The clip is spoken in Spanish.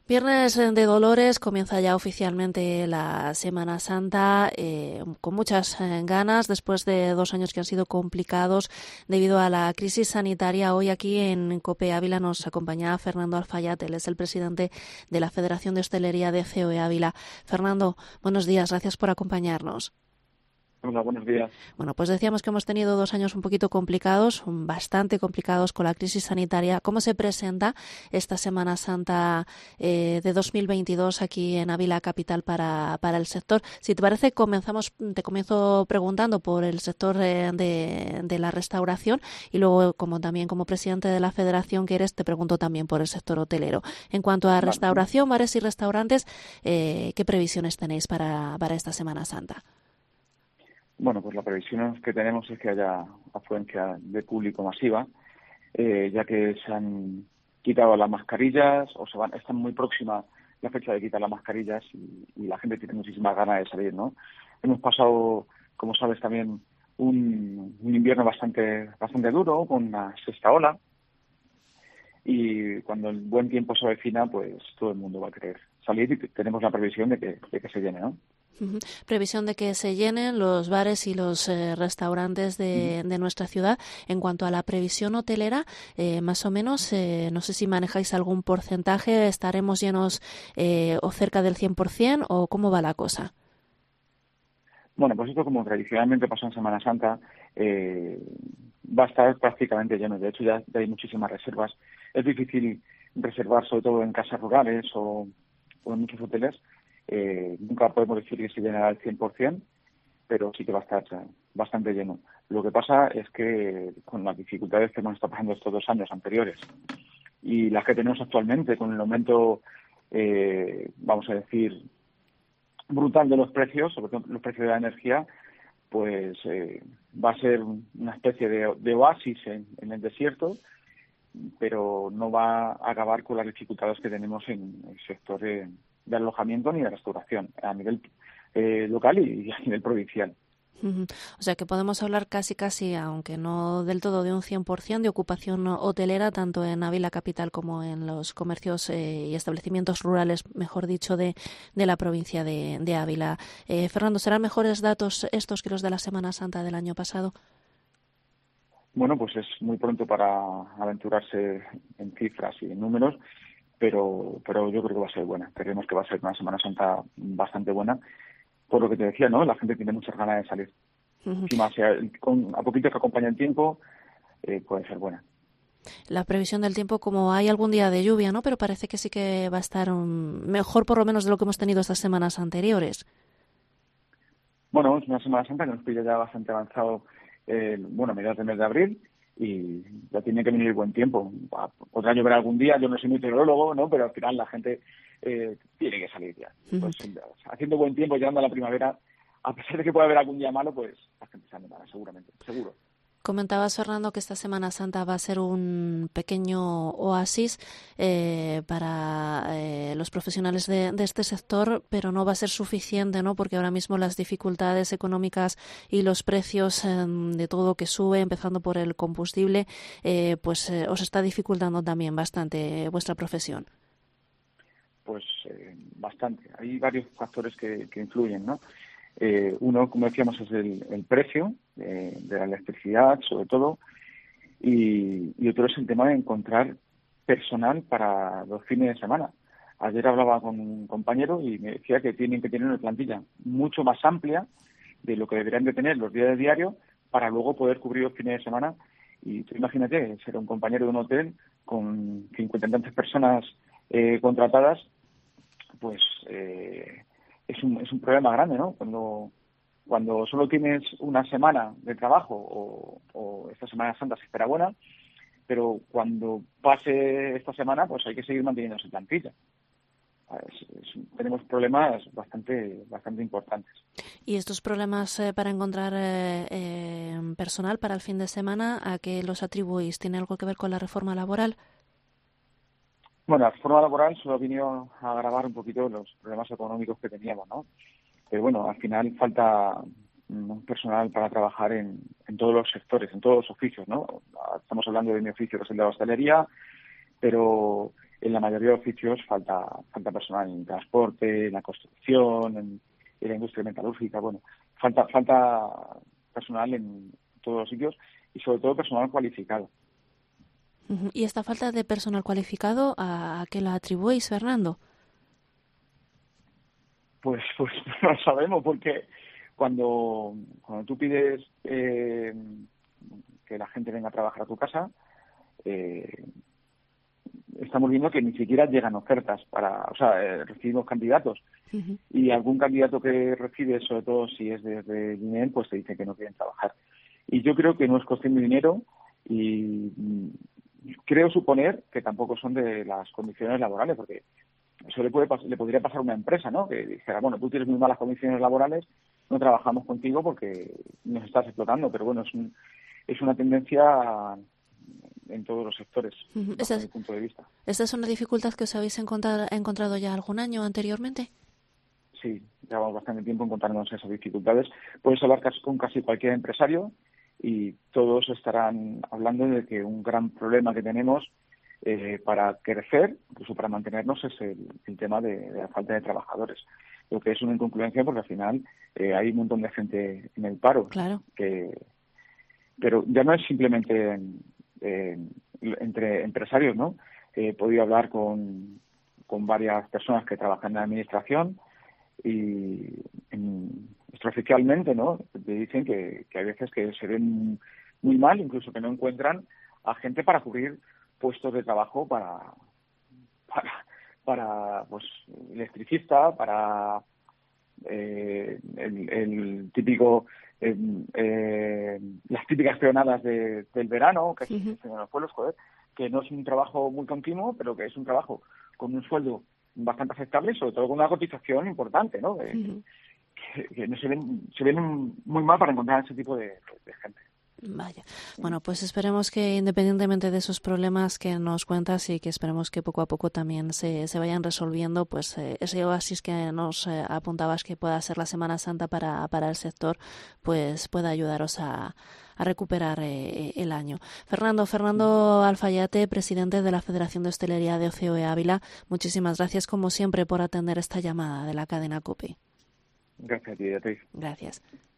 Viernes de Dolores, comienza ya oficialmente la Semana Santa, con muchas ganas, después de 2 años que han sido complicados debido a la crisis sanitaria. Hoy aquí en COPE Ávila nos acompaña Fernando Alfayat, él es el presidente de la Federación de Hostelería de COE Ávila. Fernando, buenos días, gracias por acompañarnos. Hola, buenos días. Bueno, pues decíamos que hemos tenido 2 años un poquito complicados, bastante complicados con la crisis sanitaria. ¿Cómo se presenta esta Semana Santa de 2022 aquí en Ávila Capital para el sector? Si te parece, te comienzo preguntando por el sector de la restauración y luego, también como presidente de la federación que eres, te pregunto también por el sector hotelero. En cuanto a Vale. restauración, bares y restaurantes, ¿qué previsiones tenéis para esta Semana Santa? Bueno, pues la previsión que tenemos es que haya afluencia de público masiva, ya que se han quitado las mascarillas están muy próxima la fecha de quitar las mascarillas y la gente tiene muchísimas ganas de salir, ¿no? Hemos pasado, como sabes, también un invierno bastante duro, con una sexta ola, y cuando el buen tiempo se avecina, pues todo el mundo va a querer salir y tenemos la previsión de que se llene, ¿no? Ujú. Previsión de que se llenen los bares y los restaurantes de nuestra ciudad. En cuanto a la previsión hotelera, más o menos, no sé si manejáis algún porcentaje, ¿estaremos llenos o cerca del 100% o cómo va la cosa? Bueno, pues esto, como tradicionalmente pasa en Semana Santa, va a estar prácticamente lleno. De hecho, ya hay muchísimas reservas. Es difícil reservar, sobre todo en casas rurales o en muchos hoteles. Nunca podemos decir que se llenará al 100%, pero sí que va a estar bastante lleno. Lo que pasa es que con las dificultades que hemos estado pasando estos 2 años anteriores y las que tenemos actualmente, con el aumento, vamos a decir, brutal de los precios, sobre todo los precios de la energía, pues va a ser una especie de oasis en el desierto, pero no va a acabar con las dificultades que tenemos en el sector de alojamiento ni de restauración a nivel local y a nivel provincial. Ujú. O sea que podemos hablar casi, aunque no del todo de un 100% de ocupación hotelera, tanto en Ávila Capital como en los comercios y establecimientos rurales, mejor dicho, de la provincia de Ávila. Fernando, ¿serán mejores datos estos que los de la Semana Santa del año pasado? Bueno, pues es muy pronto para aventurarse en cifras y en números, pero yo creo que va a ser buena. Creemos que va a ser una Semana Santa bastante buena, por lo que te decía, ¿no? La gente tiene muchas ganas de salir. Ujú. Encima, a poquito que acompaña el tiempo, puede ser buena. La previsión del tiempo, como hay algún día de lluvia, ¿no? Pero parece que sí que va a estar mejor, por lo menos, de lo que hemos tenido estas semanas anteriores. Bueno, es una Semana Santa que nos pilla ya bastante avanzado, a mediados del mes de abril, y ya tiene que venir el buen tiempo. Podrá llover algún día, yo no soy meteorólogo, ¿no? Pero al final la gente tiene que salir ya. Ujú. Pues haciendo buen tiempo, llegando a la primavera, a pesar de que pueda haber algún día malo, pues la gente se animará, seguramente, seguro. Comentabas, Fernando, que esta Semana Santa va a ser un pequeño oasis para los profesionales de este sector, pero no va a ser suficiente, ¿no? Porque ahora mismo las dificultades económicas y los precios de todo que sube, empezando por el combustible, os está dificultando también bastante vuestra profesión. Pues bastante. Hay varios factores que influyen, ¿no? Uno, como decíamos, es el precio de la electricidad, sobre todo, y otro es el tema de encontrar personal para los fines de semana. Ayer hablaba con un compañero y me decía que tienen que tener una plantilla mucho más amplia de lo que deberían de tener los días de diario para luego poder cubrir los fines de semana. Y tú imagínate, ser un compañero de un hotel con 50 y tantas personas contratadas, pues es un problema grande, ¿no? Cuando solo tienes una semana de trabajo o esta Semana Santa se espera buena, pero cuando pase esta semana, pues hay que seguir manteniendo esa plantilla. Tenemos problemas bastante importantes. Y estos problemas para encontrar personal para el fin de semana, ¿a qué los atribuís? ¿Tiene algo que ver con la reforma laboral? Bueno, la reforma laboral solo ha venido a agravar un poquito los problemas económicos que teníamos, ¿no? Pero bueno, al final falta un personal para trabajar en todos los sectores, en todos los oficios, ¿no? Estamos hablando de mi oficio, que es el de la hostelería, pero en la mayoría de oficios falta personal en transporte, en la construcción, en la industria metalúrgica. Bueno, falta personal en todos los sitios y sobre todo personal cualificado. ¿Y esta falta de personal cualificado a qué la atribuís, Fernando? Pues no lo sabemos, porque cuando tú pides que la gente venga a trabajar a tu casa, estamos viendo que ni siquiera llegan ofertas recibimos candidatos. Uh-huh. Y algún candidato que recibe, sobre todo si es desde el INEM, pues te dice que no quieren trabajar. Y yo creo que no es cuestión de dinero y creo suponer que tampoco son de las condiciones laborales, porque eso le podría pasar a una empresa, ¿no? Que dijera, bueno, tú tienes muy malas condiciones laborales, no trabajamos contigo porque nos estás explotando. Pero bueno, es una tendencia en todos los sectores, desde mi punto de vista. ¿Esta es una dificultad que os habéis encontrado ya algún año anteriormente? Sí, llevamos bastante tiempo encontrándonos esas dificultades. Puedes hablar con casi cualquier empresario y todos estarán hablando de que un gran problema que tenemos para crecer, incluso para mantenernos, es el tema de la falta de trabajadores. Lo que es una incongruencia porque al final hay un montón de gente en el paro. Claro. Pero ya no es simplemente entre empresarios, ¿no? He podido hablar con varias personas que trabajan en la administración y extraoficialmente, ¿no? Te dicen que hay veces que se ven muy mal, incluso que no encuentran a gente para cubrir puestos de trabajo para pues electricista, para el típico las típicas peonadas del verano que se hacen en los pueblos, que no es un trabajo muy continuo, pero que es un trabajo con un sueldo bastante aceptable y sobre todo con una cotización importante, ¿no? Que no se ven muy mal para encontrar ese tipo de gente. Vaya. Bueno, pues esperemos que independientemente de esos problemas que nos cuentas y que esperemos que poco a poco también se vayan resolviendo, pues ese oasis que nos apuntabas que pueda ser la Semana Santa para el sector, pues pueda ayudaros a recuperar el año. Fernando Alfayate, presidente de la Federación de Hostelería de OCEOE Ávila, muchísimas gracias como siempre por atender esta llamada de la cadena COPE. Gracias a ti, Beatriz. Gracias.